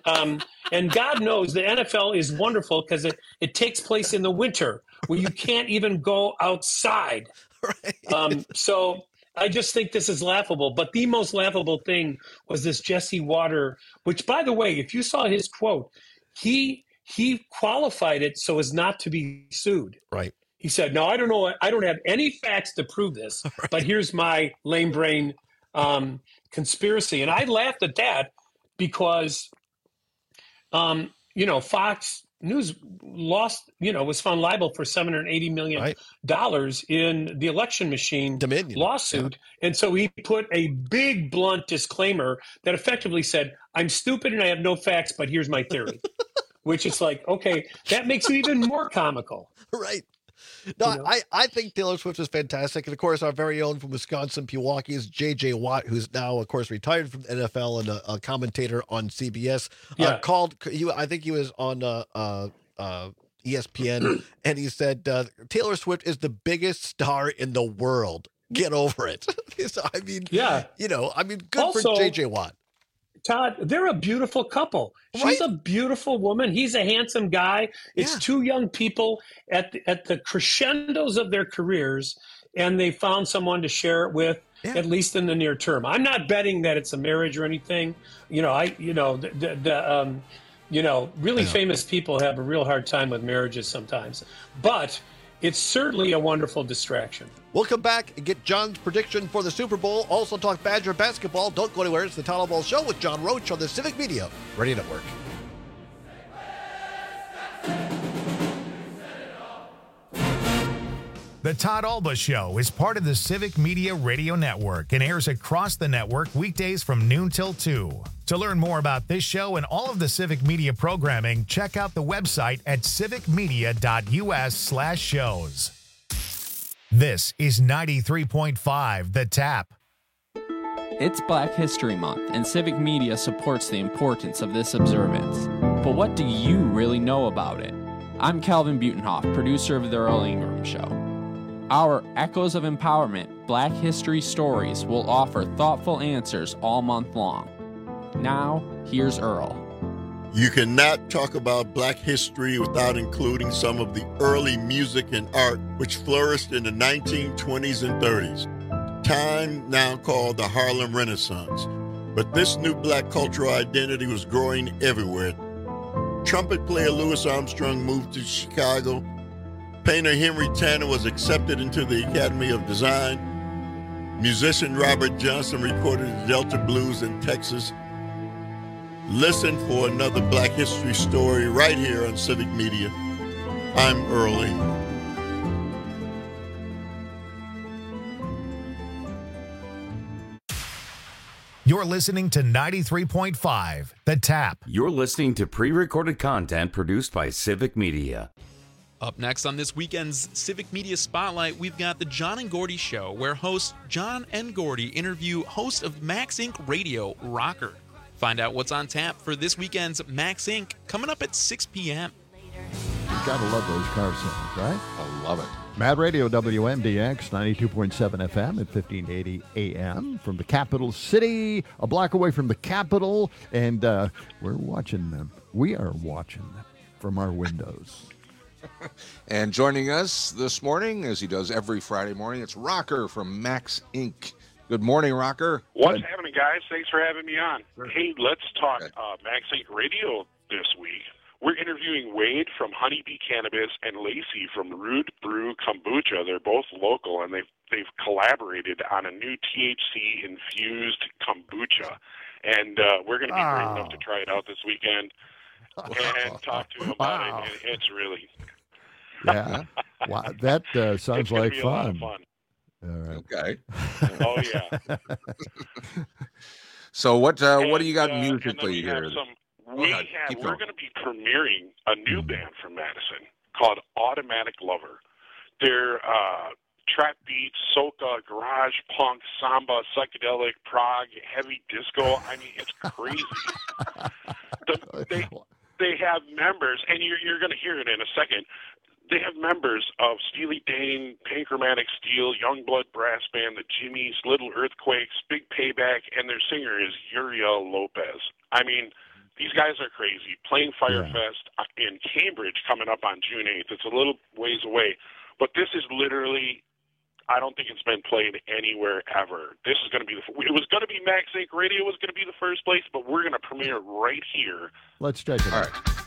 God knows the NFL is wonderful because it takes place in the winter where you can't even go outside. Right. So I just think this is laughable. But the most laughable thing was this Jesse Water, which, by the way, if you saw his quote, he qualified it so as not to be sued. Right. He said, no, I don't know. I don't have any facts to prove this, but here's my lame brain conspiracy. And I laughed at that because, Fox News was found liable for $780 million in the election machine Dominion lawsuit. Yeah. And so he put a big, blunt disclaimer that effectively said, I'm stupid and I have no facts, but here's my theory, which is like, okay, that makes it even more comical. Right. No, I think Taylor Swift is fantastic. And, of course, our very own from Wisconsin, Pewaukee, is J.J. Watt, who's now, of course, retired from the NFL and a commentator on CBS. I think he was on ESPN, and he said, Taylor Swift is the biggest star in the world. Get over it. So, I mean, good also, for J.J. Watt. Todd, they're a beautiful couple. She's a beautiful woman. He's a handsome guy. It's two young people at the crescendos of their careers, and they found someone to share it with, at least in the near term. I'm not betting that it's a marriage or anything. Really famous people have a real hard time with marriages sometimes. But it's certainly a wonderful distraction. We'll come back and get John's prediction for the Super Bowl. Also talk Badger basketball. Don't go anywhere. It's the Todd Ball Show with John Roach on the Civic Media Radio Network. The Todd Alba Show is part of the Civic Media Radio Network and airs across the network weekdays from noon till 2. To learn more about this show and all of the Civic Media programming, check out the website at civicmedia.us/shows. This is 93.5 The Tap. It's Black History Month, and Civic Media supports the importance of this observance. But what do you really know about it? I'm Calvin Butenhoff, producer of The Earl Ingram Show. Our Echoes of Empowerment Black History Stories will offer thoughtful answers all month long. Now, here's Earl. You cannot talk about Black history without including some of the early music and art which flourished in the 1920s and 30s. Time now called the Harlem Renaissance. But this new Black cultural identity was growing everywhere. Trumpet player Louis Armstrong moved to Chicago. Painter Henry Tanner was accepted into the Academy of Design. Musician Robert Johnson recorded the Delta Blues in Texas. Listen for another Black history story right here on Civic Media. I'm Earl Ingram. You're listening to 93.5, The Tap. You're listening to pre-recorded content produced by Civic Media. Up next on this weekend's Civic Media Spotlight, we've got the John and Gordy Show, where hosts John and Gordy interview host of Max Inc. Radio, Rocker. Find out what's on tap for this weekend's Max Inc. coming up at 6 p.m. You gotta love those car songs, right? I love it. Mad Radio WMDX 92.7 FM at 1580 AM from the capital city, a block away from the Capitol, and we're watching them. We are watching them from our windows. And joining us this morning, as he does every Friday morning, it's Rocker from Max Inc. Good morning, Rocker. What's happening, guys? Thanks for having me on. Hey, let's talk Max Inc. Radio this week. We're interviewing Wade from Honeybee Cannabis and Lacey from Rude Brew Kombucha. They're both local, and they've collaborated on a new THC-infused kombucha. And we're going to be brave enough to try it out this weekend and talk to them about it. It's really... Yeah. Wow, that sounds like fun. A lot of fun. All right. Okay. Oh, yeah. So what do you got musically here? We're going to be premiering a new band from Madison called Automatic Lover. They're trap beat, soca, garage, punk, samba, psychedelic, prog, heavy disco. I mean, it's crazy. They have members, and you're going to hear it in a second. They have members of Steely Dan, Panchromatic Steel, Youngblood Brass Band, the Jimmies, Little Earthquakes, Big Payback, and their singer is Uriel Lopez. I mean, these guys are crazy. Playing Firefest in Cambridge coming up on June 8th. It's a little ways away. But this is literally, I don't think it's been played anywhere ever. This is going to be, it was going to be Max Inc. Radio was going to be the first place, but we're going to premiere right here. Let's check it out. All right.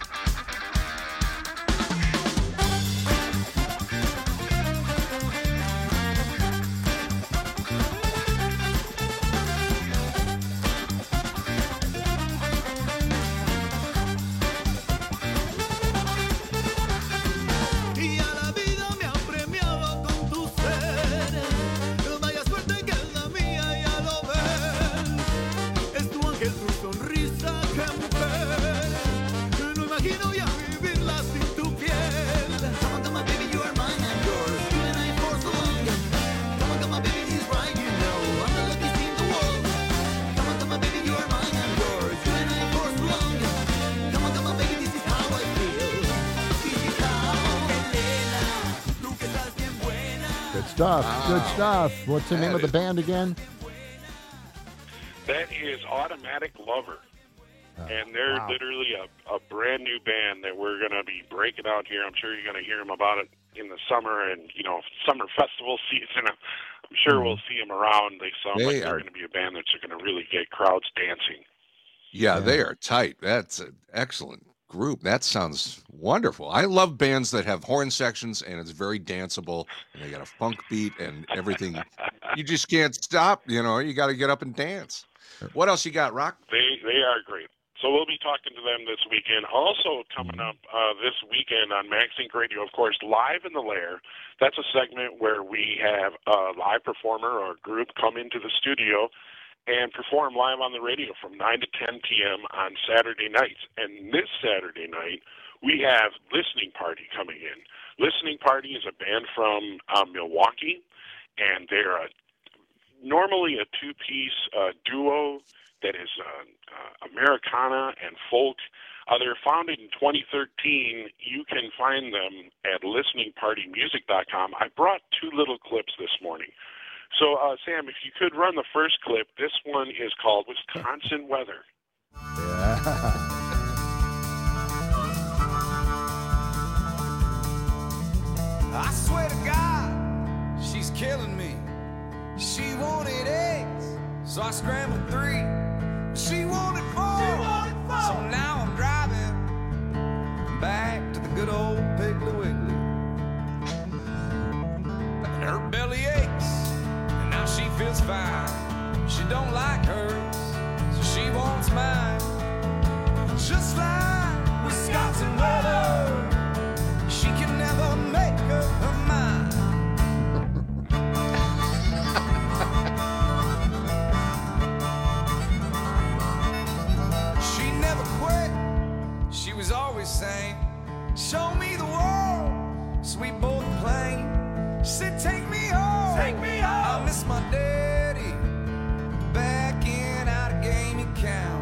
Good stuff. What's the name of the band again? That is Automatic Lover. And they're literally a brand new band that we're going to be breaking out here. I'm sure you're going to hear them about it in the summer and, summer festival season. I'm sure we'll see them around. They sound like they're going to be a band that's going to really get crowds dancing. Yeah, they are tight. That's an excellent group. That sounds wonderful. I love bands that have horn sections and it's very danceable and they got a funk beat and everything. You just can't stop, you got to get up and dance. What else you got, Rock? They are great. So we'll be talking to them this weekend. Also coming up this weekend on Max Inc. Radio, of course, Live in the Lair. That's a segment where we have a live performer or a group come into the studio and perform live on the radio from 9 to 10 p.m. on Saturday nights. And this Saturday night, we have Listening Party coming in. Listening Party is a band from Milwaukee, and they're a normally a two-piece duo that is Americana and folk. They're founded in 2013. You can find them at listeningpartymusic.com. I brought 2 little clips this morning. So, Sam, if you could run the first clip, this one is called Wisconsin Weather. Yeah. I swear to God, she's killing me. She wanted eggs, so I scrambled 3. She wanted 4, so now I'm driving back to the good old Piggly Wiggly. And her belly aches, and now she feels fine. She don't like hers, so she wants mine. Just like Wisconsin weather, she can never make up her mind. She never quit, she was always saying, show me the world, so we both playing. She said, take me home, I miss my daddy, back in Allegheny County.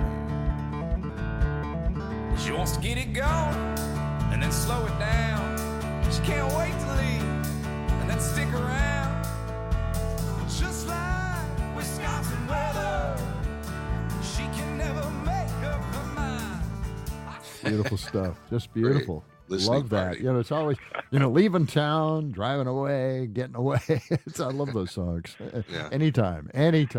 She wants to get it going, and then slow it down. She can't wait to leave, and then stick around. Just like Wisconsin weather, she can never make up her mind. Beautiful stuff. Just beautiful. Love that. Party. You know, it's always, leaving town, driving away, getting away. I love those songs. Yeah. Anytime.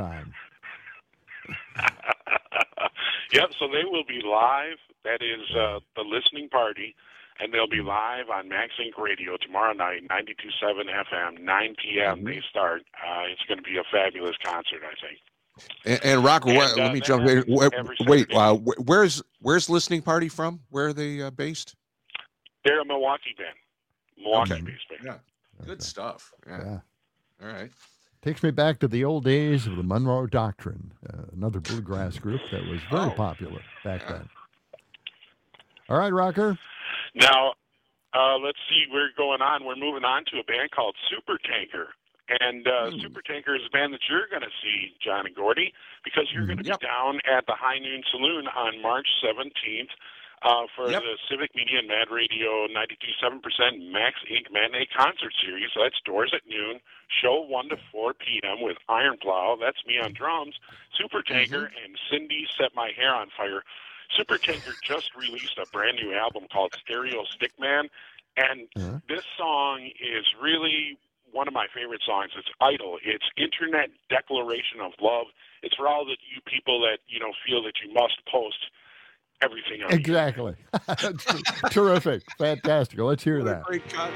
Yep, so they will be live. That is the listening party, and they'll be live on Max Inc. Radio tomorrow night, 92.7 FM, 9 p.m. They start. It's going to be a fabulous concert, I think. And Rocker, let me jump in. Wait, where's Listening Party from? Where are they based? They're a Milwaukee band. Milwaukee-based band. Yeah, good stuff. Yeah. All right. Takes me back to the old days of the Monroe Doctrine, another bluegrass group that was very popular back then. All right, Rocker. Now, let's see. We're moving on to a band called Supertanker. And Supertanker is a band that you're going to see, John and Gordy, because you're going to be down at the High Noon Saloon on March 17th for the Civic Media and Mad Radio 92.7% Max Inc. Matinee Concert Series. So that's doors at noon, show 1 to 4 p.m. with Iron Plow. That's me on drums. Supertanker and Cindy Set My Hair on Fire. Supertanker just released a brand new album called Stereo Stickman, and this song is really one of my favorite songs. It's Idol. It's internet declaration of love. It's for all that you people that feel that you must post everything on Exactly. Terrific. Fantastic. Let's hear that. Great cut.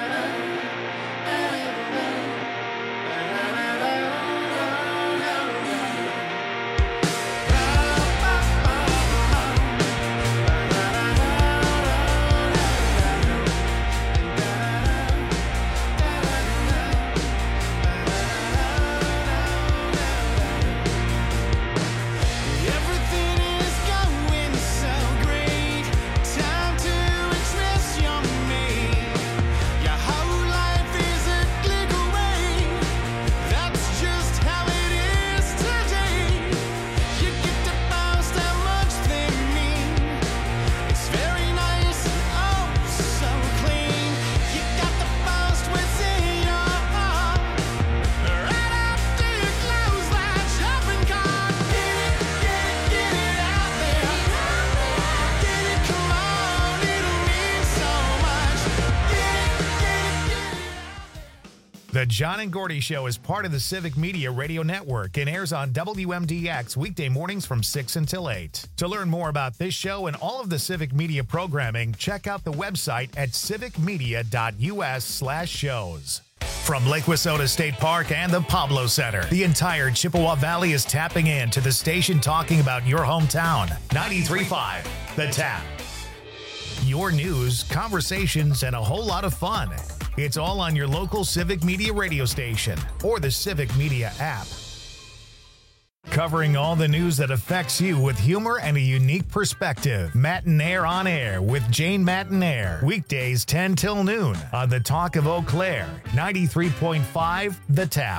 The John and Gordy Show is part of the Civic Media Radio Network and airs on WMDX weekday mornings from 6 until 8. To learn more about this show and all of the Civic Media programming, check out the website at civicmedia.us/shows. From Lake Wissota State Park and the Pablo Center, the entire Chippewa Valley is tapping in to the station talking about your hometown. 93.5, The Tap. Your news, conversations, and a whole lot of fun. It's all on your local Civic Media radio station or the Civic Media app. Covering all the news that affects you with humor and a unique perspective. Matinaire on Air with Jane Matinaire. Weekdays 10 till noon on the Talk of Eau Claire. 93.5 The Tap.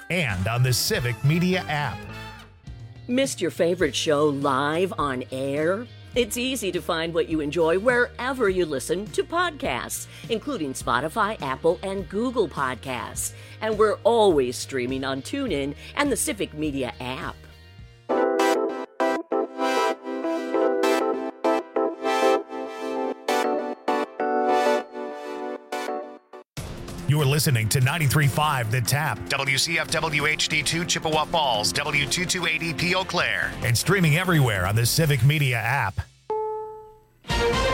and on the Civic Media app. Missed your favorite show live on air? It's easy to find what you enjoy wherever you listen to podcasts, including Spotify, Apple, and Google Podcasts. And we're always streaming on TuneIn and the Civic Media app. You're listening to 93.5 The Tap, WCFW HD2 Chippewa Falls, W2280 Eau Claire, and streaming everywhere on the Civic Media app.